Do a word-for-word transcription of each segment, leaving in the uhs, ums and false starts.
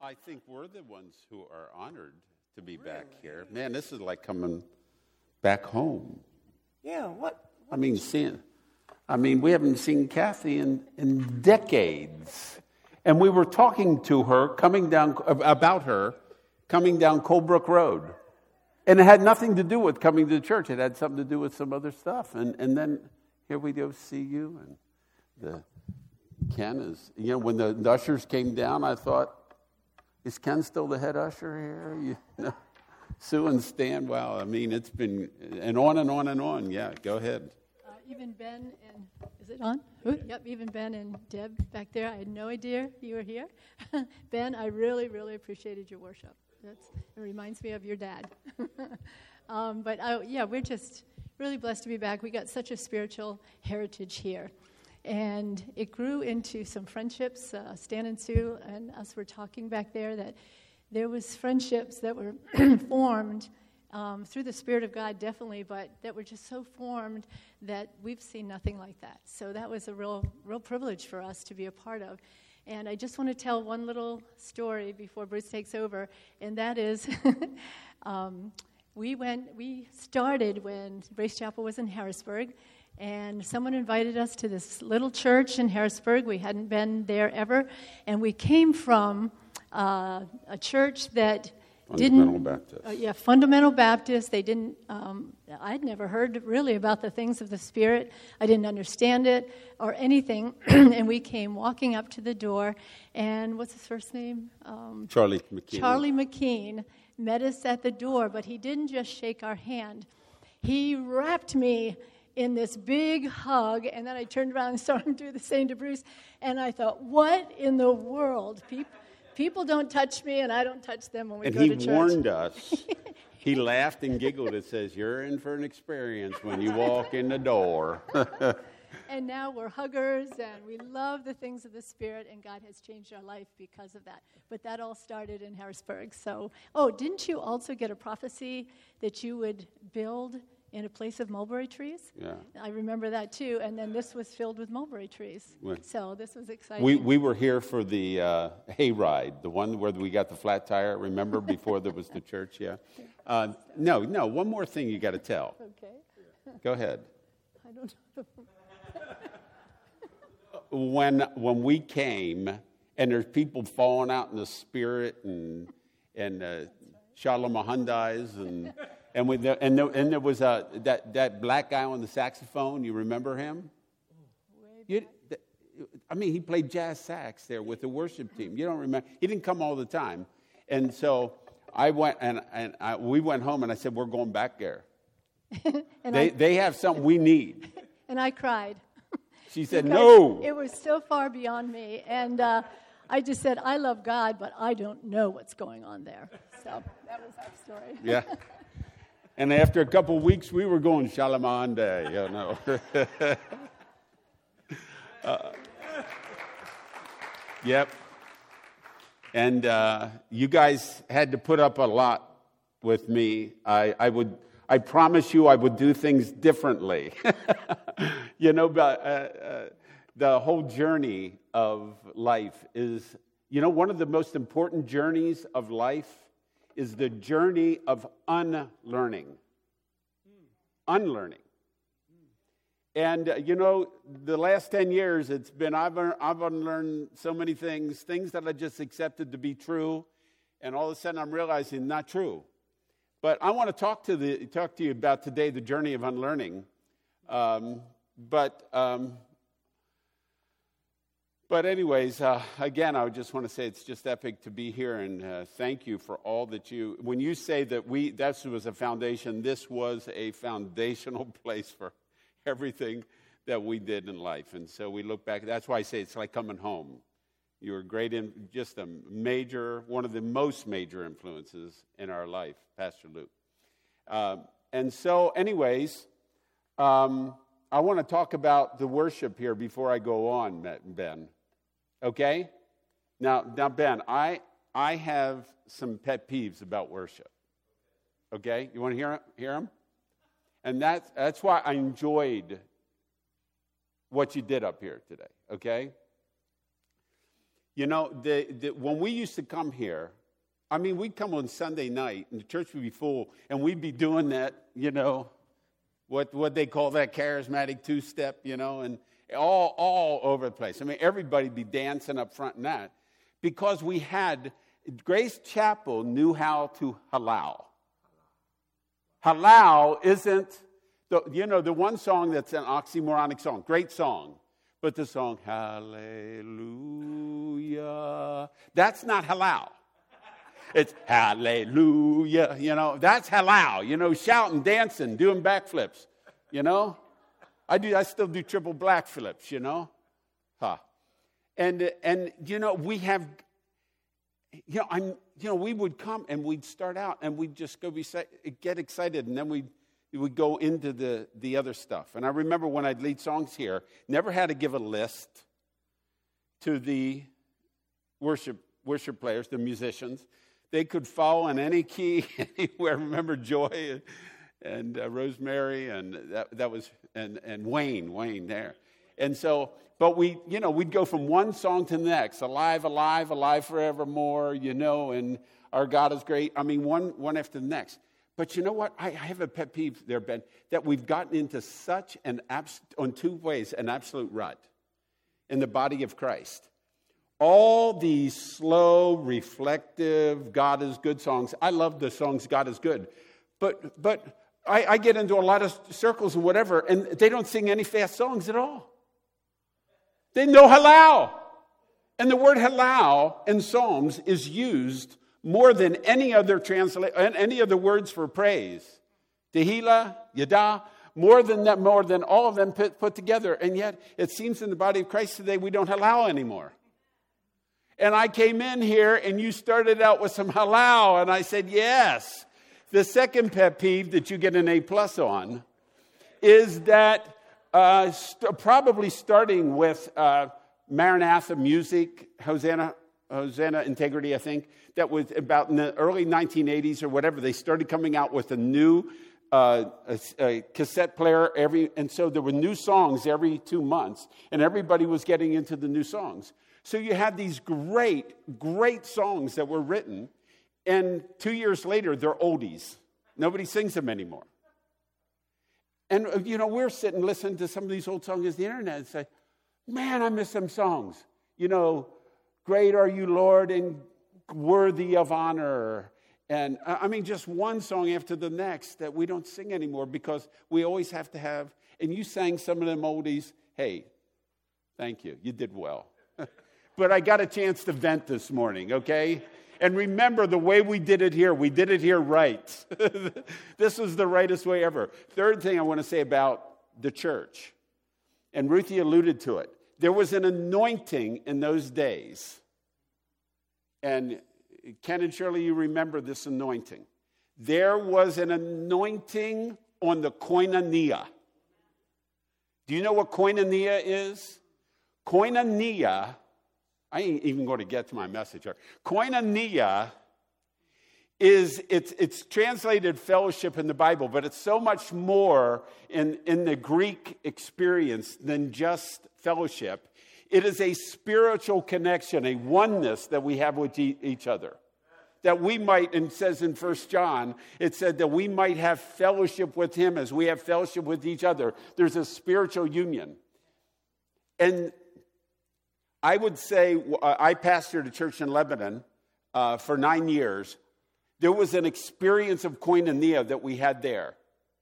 I think we're the ones who are honored to be back here. Man, this is like coming back home. Yeah, what? what I mean, seeing, I mean, we haven't seen Kathy in, in decades. And we were talking to her, coming down, about her, coming down Colebrook Road. And it had nothing to do with coming to the church. It had something to do with some other stuff. And and then here we go see you. And the Ken is, you know, when the ushers came down, I thought, is Ken still the head usher here? You know, Sue and Stan, wow. I mean, it's been, and on and on and on. Yeah, go ahead. Uh, even Ben and, is it on? Ooh, yep, even Ben and Deb back there. I had no idea you were here. Ben, I really, really appreciated your worship. That's, it reminds me of your dad. um, but I, yeah, we're just really blessed to be back. We got such a spiritual heritage here. And it grew into some friendships. Uh, Stan and Sue and us were talking back there that there was friendships that were formed um, through the Spirit of God, definitely, but that were just so formed that we've seen nothing like that. So that was a real, real privilege for us to be a part of. And I just want to tell one little story before Bruce takes over, and that is um, we went. We started when Grace Chapel was in Harrisburg. And someone invited us to this little church in Harrisburg. We hadn't been there ever. And we came from uh, a church that Fundamental didn't... Baptist. Uh, yeah, Fundamental Baptist. They didn't... Um, I'd never heard really about the things of the Spirit. I didn't understand it or anything. And we came walking up to the door. And what's his first name? Um, Charlie McKean. Charlie McKean met us at the door. But he didn't just shake our hand. He wrapped me in this big hug, and then I turned around and saw him do the same to Bruce, and I thought, what in the world? People, people don't touch me, and I don't touch them when we and go to church. And he warned us. He laughed and giggled and says, you're in for an experience when you walk in the door. And now we're huggers, and we love the things of the Spirit, and God has changed our life because of that. But that all started in Harrisburg. So, oh, didn't you also get a prophecy that you would build in a place of mulberry trees? Yeah. I remember that too, and then this was filled with mulberry trees. Right. So this was exciting. We we were here for the uh, hay ride, the one where we got the flat tire, remember, before there was the church, yeah? Uh, no, no, one more thing you got to tell. Okay. Go ahead. I don't know. when when we came, and there's people falling out in the Spirit, and, and uh, Shalom Hyundais, and... And with the, and, there, and there was a, that, that black guy on the saxophone. You remember him? You, I mean, he played jazz sax there with the worship team. You don't remember? He didn't come all the time. And so I went and, and I, we went home, and I said, we're going back there. they I, they have something we need. And I cried. She said, no. It was so far beyond me. And uh, I just said, I love God, but I don't know what's going on there. So that was that story. Yeah. And after a couple of weeks, we were going Shalamanda, you know. uh, yep. And uh, you guys had to put up a lot with me. I, I would, I promise you, I would do things differently. You know, but uh, uh, the whole journey of life is, you know, one of the most important journeys of life is the journey of unlearning. Unlearning. And, uh, you know, the last ten years, it's been, I've, I've unlearned so many things, things that I just accepted to be true, and all of a sudden I'm realizing not true. But I want to talk to the talk to you about today, the journey of unlearning. Um, but... Um, But anyways, uh, again, I would just want to say it's just epic to be here, and uh, thank you for all that you, when you say that we, that was a foundation, this was a foundational place for everything that we did in life. And so we look back, that's why I say it's like coming home. You were great, in, just a major, one of the most major influences in our life, Pastor Luke. Uh, and so anyways, um, I want to talk about the worship here before I go on, Ben. Okay? Now, now, Ben, I I have some pet peeves about worship. Okay? You want to hear hear them? And that's that's why I enjoyed what you did up here today. Okay? You know, the, the, when we used to come here, I mean, we'd come on Sunday night, and the church would be full, and we'd be doing that, you know, what what they call that charismatic two-step, you know, and all all over the place. I mean, everybody'd be dancing up front in that because we had, Grace Chapel knew how to halal. Halal isn't, the, you know, the one song that's an oxymoronic song, great song, but the song, hallelujah, that's not halal. It's hallelujah, you know, that's halal, you know, shouting, dancing, doing backflips, you know. I do. I still do triple black flips, you know. Huh. And, and you know, we have, you know, I'm, you know, we would come and we'd start out and we'd just go be, get excited, and then we'd, we'd go into the, the other stuff. And I remember when I'd lead songs here, never had to give a list to the worship worship players, the musicians. They could follow in any key, anywhere. Remember Joy and, and uh, Rosemary, and that that was and and Wayne, Wayne there. And so, but we, you know, we'd go from one song to the next, alive, alive, alive forevermore, you know, and our God is great. I mean, one one after the next. But you know what? I, I have a pet peeve there, Ben, that we've gotten into such an abs- on two ways, an absolute rut in the body of Christ. All these slow, reflective, God is good songs. I love the songs, God is good. But but I, I get into a lot of circles and whatever, and they don't sing any fast songs at all. They know halal. And the word halal in Psalms is used more than any other translate, any other words for praise. Tehillah, Yada, more than that, more than all of them put, put together. And yet, it seems in the body of Christ today, we don't halal anymore. And I came in here and you started out with some halal, and I said, yes. The second pet peeve that you get an A plus on is that uh, st- probably starting with uh, Maranatha music, Hosanna, Hosanna Integrity, I think, that was about in the early nineteen eighties or whatever, they started coming out with a new uh, a, a cassette player every, and so there were new songs every two months, and everybody was getting into the new songs. So you had these great, great songs that were written, and two years later, they're oldies. Nobody sings them anymore. And, you know, we're sitting listening to some of these old songs on the internet and say, man, I miss them songs. You know, great are you, Lord, and worthy of honor. And, I mean, just one song after the next that we don't sing anymore because we always have to have, and you sang some of them oldies. Hey, thank you. You did well. But I got a chance to vent this morning, okay? And remember the way we did it here. We did it here right. This was the rightest way ever. Third thing I want to say about the church, and Ruthie alluded to it. There was an anointing in those days. And Ken and Shirley, you remember this anointing. There was an anointing on the koinonia. Do you know what koinonia is? Koinonia, I ain't even going to get to my message here. Koinonia is, it's, it's translated fellowship in the Bible, but it's so much more in, in the Greek experience than just fellowship. It is a spiritual connection, a oneness that we have with e- each other. That we might, and it says in First John, it said that we might have fellowship with him as we have fellowship with each other. There's a spiritual union. And I would say, uh, I pastored a church in Lebanon uh, for nine years. There was an experience of koinonia that we had there.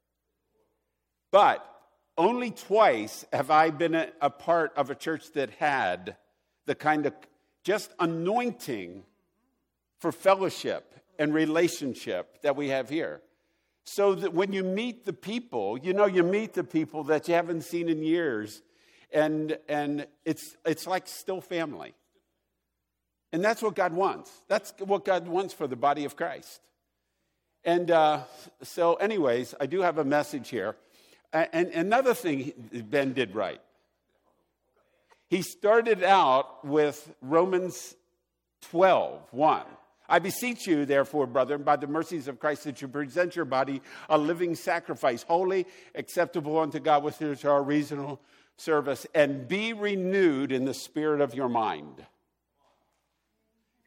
But only twice have I been a, a part of a church that had the kind of just anointing for fellowship and relationship that we have here. So that when you meet the people, you know, you meet the people that you haven't seen in years. And and it's it's like still family. And that's what God wants. That's what God wants for the body of Christ. And uh, so anyways, I do have a message here. And another thing Ben did right. He started out with Romans twelve one. I beseech you, therefore, brethren, by the mercies of Christ, that you present your body a living sacrifice, holy, acceptable unto God, which is our reasonable service, and be renewed in the spirit of your mind.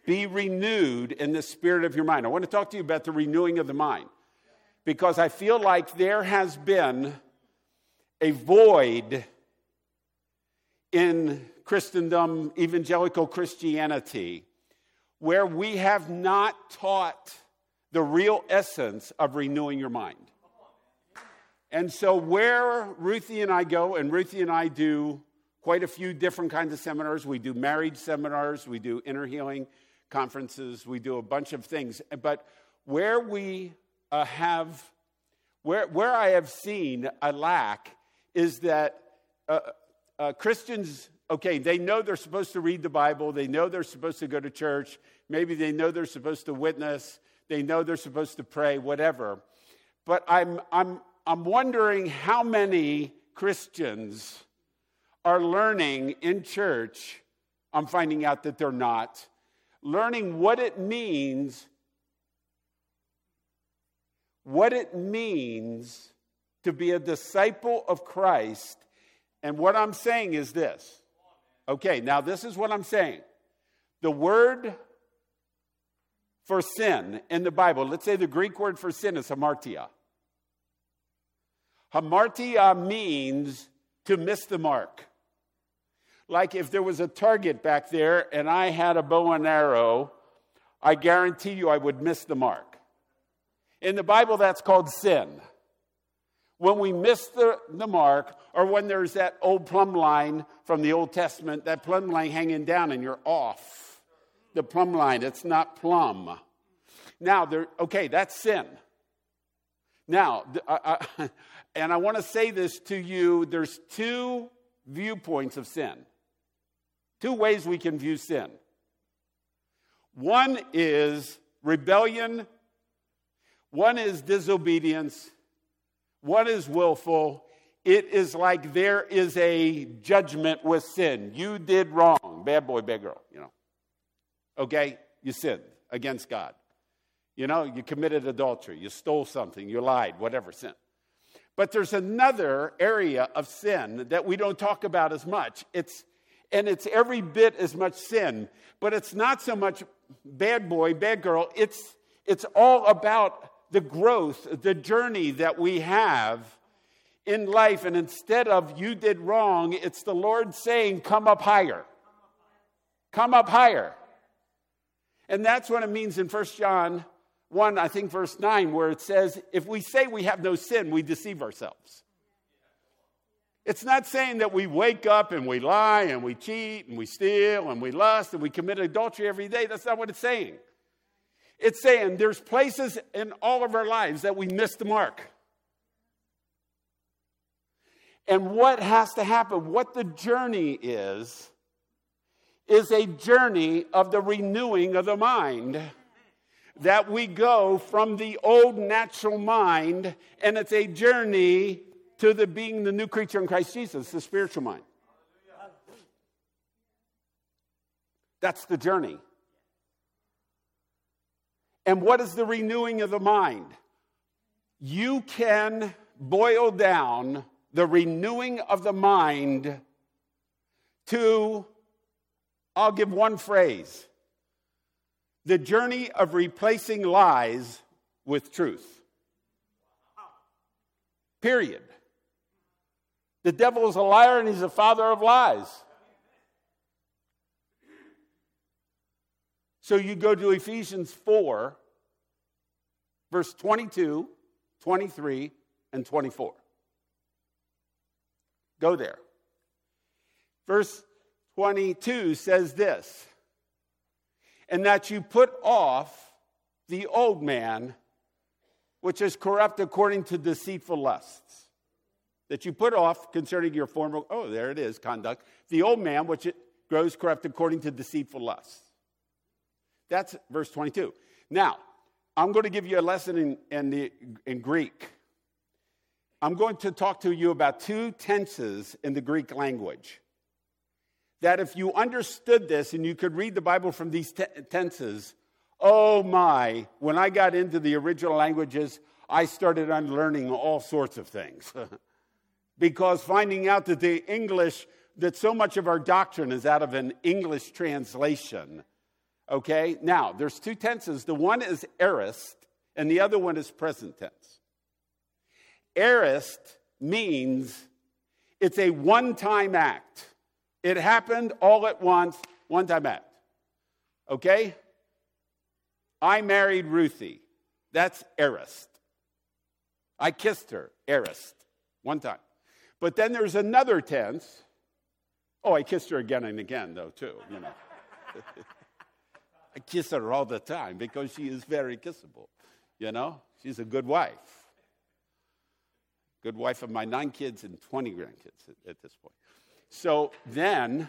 Be renewed in the spirit of your mind. I want to talk to you about the renewing of the mind, because I feel like there has been a void in Christendom, evangelical Christianity, where we have not taught the real essence of renewing your mind. And so where Ruthie and I go, and Ruthie and I do quite a few different kinds of seminars. We do marriage seminars, we do inner healing conferences, we do a bunch of things. But where we uh, have, where, where I have seen a lack is that uh, uh, Christians, okay, they know they're supposed to read the Bible, they know they're supposed to go to church, maybe they know they're supposed to witness, they know they're supposed to pray, whatever. But I'm I'm I'm wondering how many Christians are learning in church, I'm finding out that they're not, learning what it means, what it means to be a disciple of Christ. And what I'm saying is this. Okay, now this is what I'm saying. The word for sin in the Bible, let's say the Greek word for sin is hamartia. Hamartia means to miss the mark. Like if there was a target back there and I had a bow and arrow, I guarantee you I would miss the mark. In the Bible, that's called sin. When we miss the, the mark, or when there's that old plumb line from the Old Testament, that plumb line hanging down and you're off the plumb line. It's not plumb. Now, there, okay, that's sin. Now, I, I, and I want to say this to you, there's two viewpoints of sin. Two ways we can view sin. One is rebellion. One is disobedience. One is willful. It is like there is a judgment with sin. You did wrong. Bad boy, bad girl, you know. Okay? You sinned against God. You know, you committed adultery. You stole something. You lied. Whatever, sin. But there's another area of sin that we don't talk about as much. It's and it's every bit as much sin, but it's not so much bad boy, bad girl. It's it's all about the growth, the journey that we have in life. And instead of you did wrong, it's the Lord saying, come up higher. Come up higher. And that's what it means in First John one, I think verse nine, where it says, if we say we have no sin, we deceive ourselves. It's not saying that we wake up and we lie and we cheat and we steal and we lust and we commit adultery every day. That's not what it's saying. It's saying there's places in all of our lives that we miss the mark. And what has to happen, what the journey is, is a journey of the renewing of the mind. That we go from the old natural mind, and it's a journey to the being the new creature in Christ Jesus, the spiritual mind. That's the journey. And what is the renewing of the mind? You can boil down the renewing of the mind to, I'll give one phrase, the journey of replacing lies with truth. Period. The devil is a liar and he's a father of lies. So you go to Ephesians four, verse twenty-two, twenty-three, and twenty-four. Go there. Verse twenty-two says this, and that you put off the old man, which is corrupt according to deceitful lusts. That you put off concerning your former, oh, there it is, conduct. The old man, which it grows corrupt according to deceitful lusts. That's verse twenty-two. Now, I'm going to give you a lesson in, in, the, in Greek. I'm going to talk to you about two tenses in the Greek language. That if you understood this and you could read the Bible from these te- tenses, oh my, when I got into the original languages, I started unlearning all sorts of things. Because finding out that the English, that so much of our doctrine is out of an English translation, Okay? Now, there's two tenses. The one is aorist, and the other one is present tense. Aorist means it's a one-time act. It happened all at once, one-time act. Okay? I married Ruthie. That's aorist. I kissed her, aorist, one time. But then there's another tense. Oh, I kissed her again and again, though, too, you know. I kiss her all the time because she is very kissable, you know. She's a good wife. Good wife of my nine kids and twenty grandkids at, at this point. So then,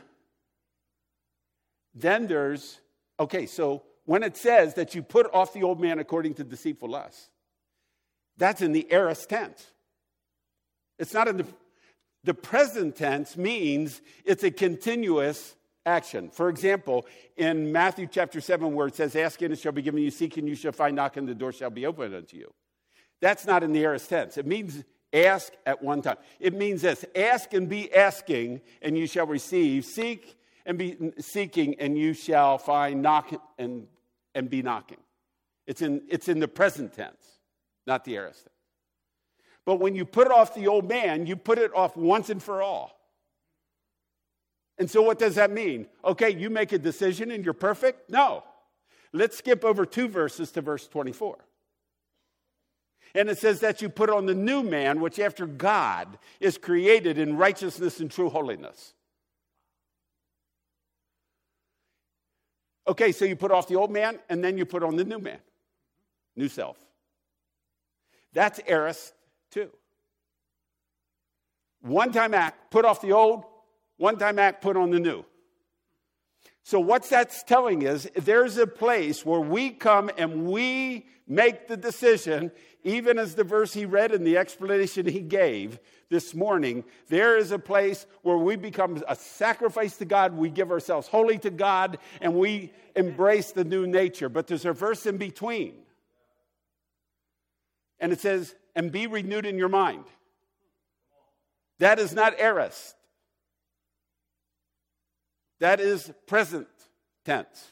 then there's, okay, so when it says that you put off the old man according to deceitful lust, that's in the aorist tense. It's not in the, the present tense means it's a continuous action. For example, in Matthew chapter seven, where it says, ask and it shall be given you, seek and you shall find, knock and the door shall be opened unto you. That's not in the aorist tense. It means ask at one time. It means this, ask and be asking and you shall receive, seek and be seeking and you shall find, knock and, and be knocking. It's in, it's in the present tense, not the aorist tense. But when you put off the old man, you put it off once and for all. And so what does that mean? Okay, you make a decision and you're perfect? No. Let's skip over two verses to verse twenty-four. And it says that you put on the new man, which after God is created in righteousness and true holiness. Okay, so you put off the old man and then you put on the new man, new self. That's aorist too. One-time act, put off the old, one-time act, put on the new. So what that's telling is there's a place where we come and we make the decision, even as the verse he read and the explanation he gave this morning, there is a place where we become a sacrifice to God, we give ourselves wholly to God, and we embrace the new nature. But there's a verse in between. And it says, and be renewed in your mind. That is not aorist. That is present tense.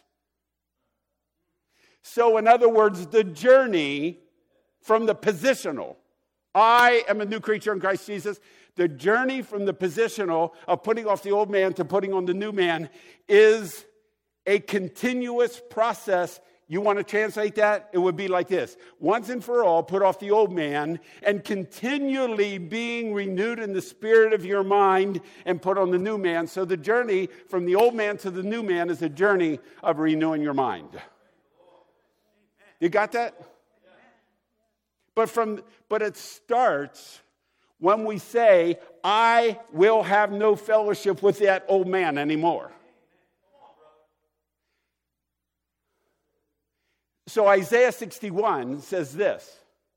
So in other words, the journey from the positional, I am a new creature in Christ Jesus, the journey from the positional of putting off the old man to putting on the new man is a continuous process. You want to translate that? It would be like this. Once and for all, put off the old man and continually being renewed in the spirit of your mind and put on the new man. So the journey from the old man to the new man is a journey of renewing your mind. You got that? But from but it starts when we say, I will have no fellowship with that old man anymore. So Isaiah sixty-one says this.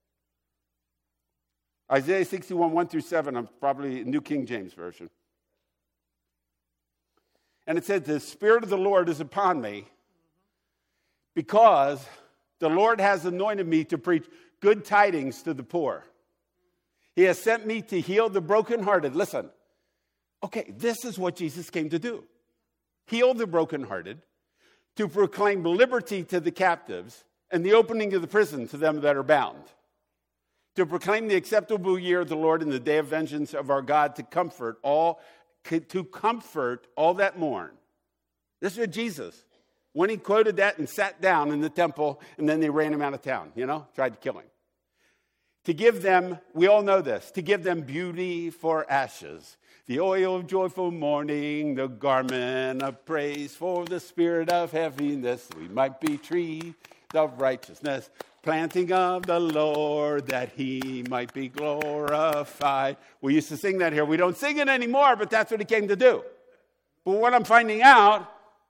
Isaiah sixty-one, one through seven, I'm probably New King James Version. And it said, the Spirit of the Lord is upon me because the Lord has anointed me to preach good tidings to the poor. He has sent me to heal the brokenhearted. Listen, okay, this is what Jesus came to do. Heal the brokenhearted, to proclaim liberty to the captives and the opening of the prison to them that are bound, to proclaim the acceptable year of the Lord and the day of vengeance of our God, to comfort all, to comfort all that mourn. This is what Jesus, when he quoted that and sat down in the temple, and then they ran him out of town, you know, tried to kill him. To give them, we all know this, to give them beauty for ashes, the oil of joyful mourning, the garment of praise for the spirit of heaviness, we might be trees of righteousness, planting of the Lord, that he might be glorified. We used to sing that here. We don't sing it anymore, but that's what he came to do. But what I'm finding out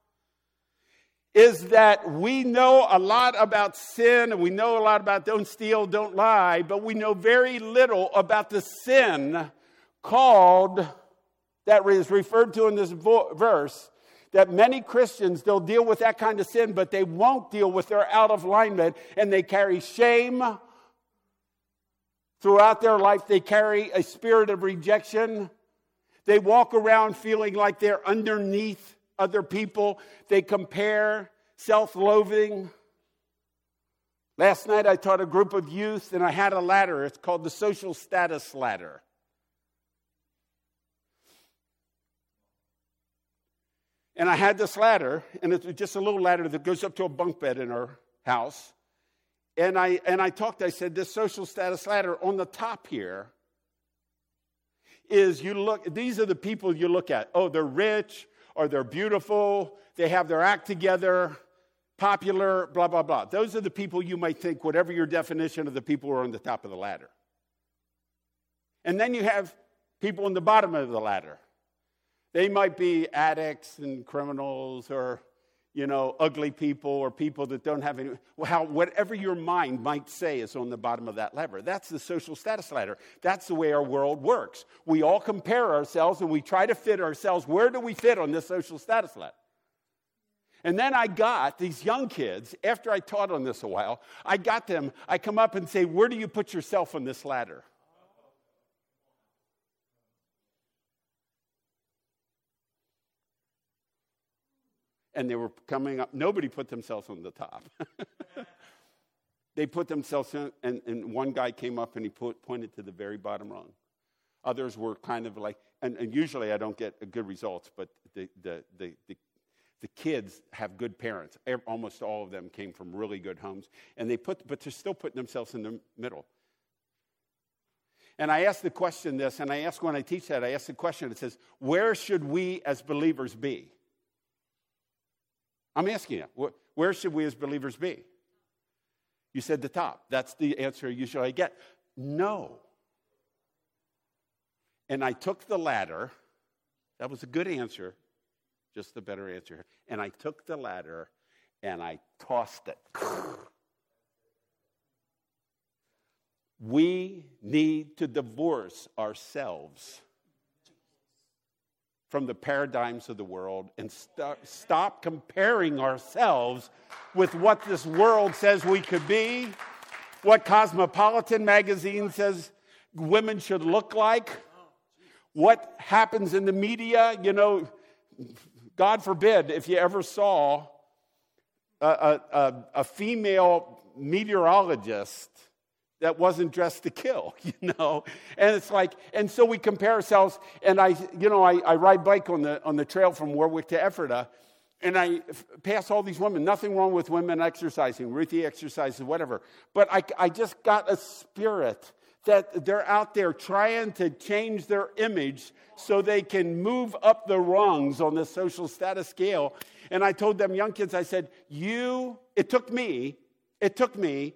is that we know a lot about sin, and we know a lot about don't steal, don't lie, but we know very little about the sin called, that is referred to in this vo- verse, that many Christians, they'll deal with that kind of sin, but they won't deal with their out of alignment, and they carry shame throughout their life. They carry a spirit of rejection. They walk around feeling like they're underneath other people. They compare. self-loathing. Last night I taught a group of youth, and I had a ladder. It's called the social status ladder. And I had this ladder, and it's just a little ladder that goes up to a bunk bed in our house. And I and I talked, I said, this social status ladder on the top here is you look, these are the people you look at. Oh, they're rich, or they're beautiful, they have their act together, popular, blah, blah, blah. Those are the people you might think, whatever your definition of the people who are on the top of the ladder. And then you have people on the bottom of the ladder. They might be addicts and criminals, or, you know, ugly people, or people that don't have any, well, whatever your mind might say is on the bottom of that ladder. That's the social status ladder. That's the way our world works. We all compare ourselves, and we try to fit ourselves. Where do we fit on this social status ladder? And then I got these young kids, after I taught on this a while, I got them, I come up and say, where do you put yourself on this ladder? And they were coming up. Nobody put themselves on the top. They put themselves in, and, and one guy came up and he put, pointed to the very bottom rung. Others were kind of like, and, and usually I don't get good results, but the, the, the, the, the kids have good parents. Almost all of them came from really good homes. And they put, but they're still putting themselves in the middle. And I ask the question this, and I ask when I teach that, I ask the question, it says, where should we as believers be? I'm asking you, where should we as believers be? You said the top. That's the answer usually I get. No. And I took the ladder. That was a good answer, just a better answer. And I took the ladder and I tossed it. We need to divorce ourselves from the paradigms of the world and st- stop comparing ourselves with what this world says we could be, what Cosmopolitan magazine says women should look like, what happens in the media. You know, God forbid if you ever saw a, a, a, a female meteorologist that wasn't dressed to kill, you know? And it's like, and so we compare ourselves, and I, you know, I, I ride bike on the on the trail from Warwick to Ephrata, and I f- pass all these women. Nothing wrong with women exercising. Ruthie exercises, whatever. But I, I just got a spirit that they're out there trying to change their image so they can move up the rungs on the social status scale. And I told them young kids, I said, you, it took me, it took me,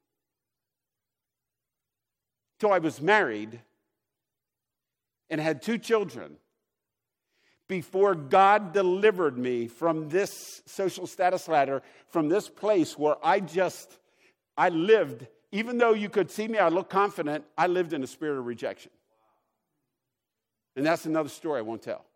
till I was married and had two children before God delivered me from this social status ladder, from this place where I just, I lived, even though you could see me, I look confident, I lived in a spirit of rejection. And that's another story I won't tell.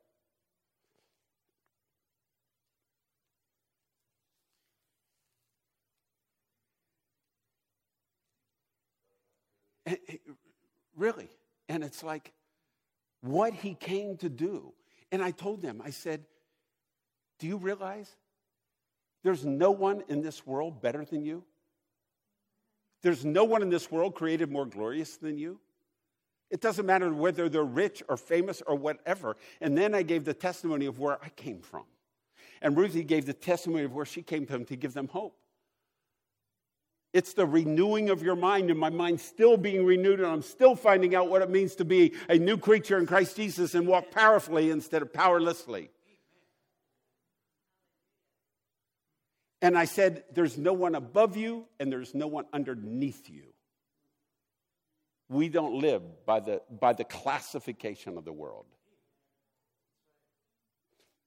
Really. And it's like what he came to do. And I told them, I said, do you realize there's no one in this world better than you? There's no one in this world created more glorious than you. It doesn't matter whether they're rich or famous or whatever. And then I gave the testimony of where I came from. And Ruthie gave the testimony of where she came from to give them hope. It's the renewing of your mind, and my mind's still being renewed, and I'm still finding out what it means to be a new creature in Christ Jesus and walk powerfully instead of powerlessly. And I said, there's no one above you, and there's no one underneath you. We don't live by the, by the classification of the world.